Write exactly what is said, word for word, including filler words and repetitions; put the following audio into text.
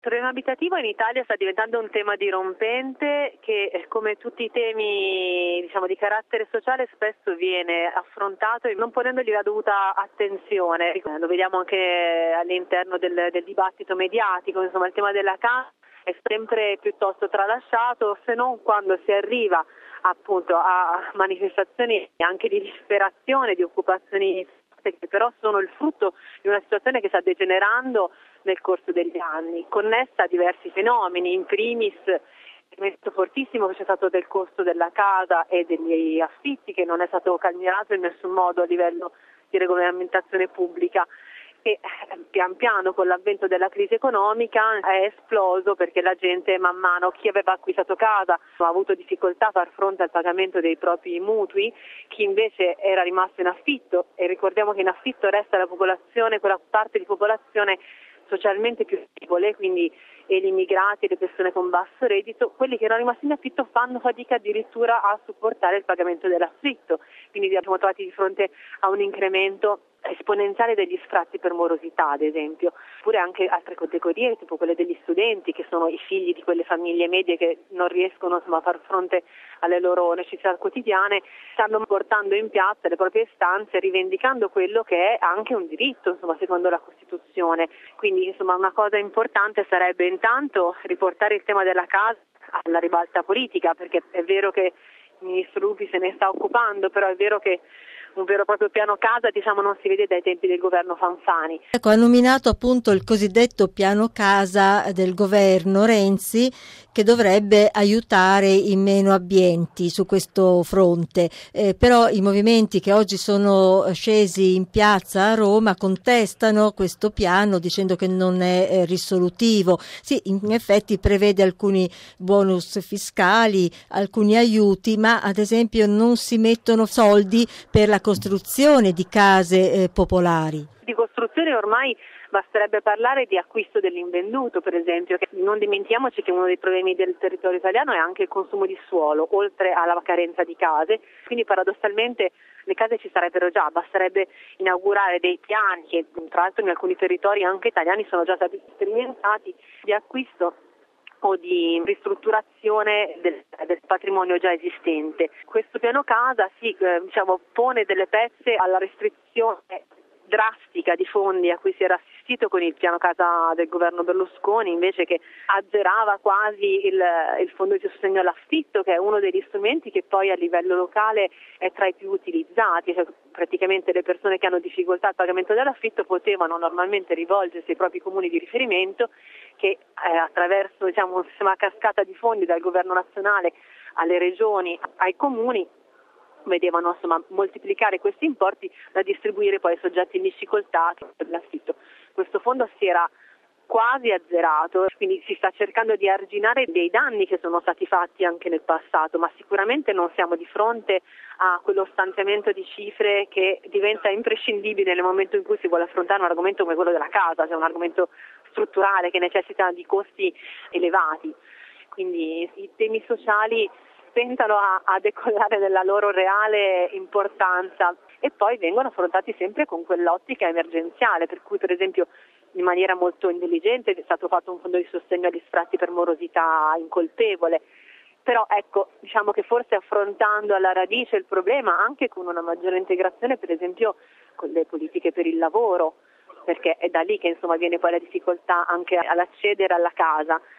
problema abitativo in Italia sta diventando un tema dirompente che, come tutti i temi diciamo di carattere sociale, spesso viene affrontato non ponendogli la dovuta attenzione. Lo vediamo anche all'interno del, del dibattito mediatico, insomma il tema della casa è sempre piuttosto tralasciato, se non quando si arriva appunto a manifestazioni anche di disperazione, di occupazioni che però sono il frutto di una situazione che sta degenerando nel corso degli anni, connessa a diversi fenomeni, in primis l'elemento fortissimo che c'è stato del costo della casa e degli affitti, che non è stato calmierato in nessun modo a livello di regolamentazione pubblica, e pian piano con l'avvento della crisi economica è esploso perché la gente man mano, chi aveva acquistato casa ha avuto difficoltà a far fronte al pagamento dei propri mutui, chi invece era rimasto in affitto, e ricordiamo che in affitto resta la popolazione, quella parte di popolazione socialmente più debole, quindi e gli immigrati e le persone con basso reddito, quelli che erano rimasti in affitto fanno fatica addirittura a supportare il pagamento dell'affitto, quindi ci siamo trovati di fronte a un incremento esponenziale degli sfratti per morosità, ad esempio, oppure anche altre categorie tipo quelle degli studenti, che sono i figli di quelle famiglie medie che non riescono insomma, a far fronte alle loro necessità quotidiane, stanno portando in piazza le proprie istanze, rivendicando quello che è anche un diritto, insomma, secondo la Costituzione. Quindi insomma una cosa importante sarebbe intanto riportare il tema della casa alla ribalta politica, perché è vero che il ministro Lupi se ne sta occupando, però è vero che un vero e proprio piano casa diciamo non si vede dai tempi del governo Fanfani. Ecco, ha nominato appunto il cosiddetto piano casa del governo Renzi, che dovrebbe aiutare i meno abbienti su questo fronte, eh, però i movimenti che oggi sono scesi in piazza a Roma contestano questo piano dicendo che non è eh, risolutivo. Sì, in effetti prevede alcuni bonus fiscali, alcuni aiuti, ma ad esempio non si mettono soldi per la costruzione di case eh, popolari. Di costruzione ormai basterebbe parlare di acquisto dell'invenduto, per esempio, che non dimentichiamoci che uno dei problemi del territorio italiano è anche il consumo di suolo, oltre alla carenza di case, quindi paradossalmente le case ci sarebbero già, basterebbe inaugurare dei piani che tra l'altro in alcuni territori anche italiani sono già stati sperimentati di acquisto o di ristrutturazione del, del patrimonio già esistente. Questo piano casa si eh, diciamo, pone delle pezze alla restrizione drastica di fondi a cui si era assistito con il piano casa del governo Berlusconi, invece che azzerava quasi il, il fondo di sostegno all'affitto, che è uno degli strumenti che poi a livello locale è tra i più utilizzati, cioè praticamente le persone che hanno difficoltà al pagamento dell'affitto potevano normalmente rivolgersi ai propri comuni di riferimento che eh, attraverso diciamo, un sistema a cascata di fondi dal governo nazionale alle regioni, ai comuni, vedevano insomma moltiplicare questi importi da distribuire poi ai soggetti in difficoltà per l'affitto. Questo fondo si era quasi azzerato, quindi si sta cercando di arginare dei danni che sono stati fatti anche nel passato, ma sicuramente non siamo di fronte a quello stanziamento di cifre che diventa imprescindibile nel momento in cui si vuole affrontare un argomento come quello della casa, cioè un argomento strutturale che necessita di costi elevati. Quindi i temi sociali tentano a, a decollare nella loro reale importanza e poi vengono affrontati sempre con quell'ottica emergenziale, per cui per esempio in maniera molto intelligente è stato fatto un fondo di sostegno agli sfratti per morosità incolpevole, però ecco diciamo che forse affrontando alla radice il problema anche con una maggiore integrazione per esempio con le politiche per il lavoro, perché è da lì che insomma viene poi la difficoltà anche all'accedere alla casa.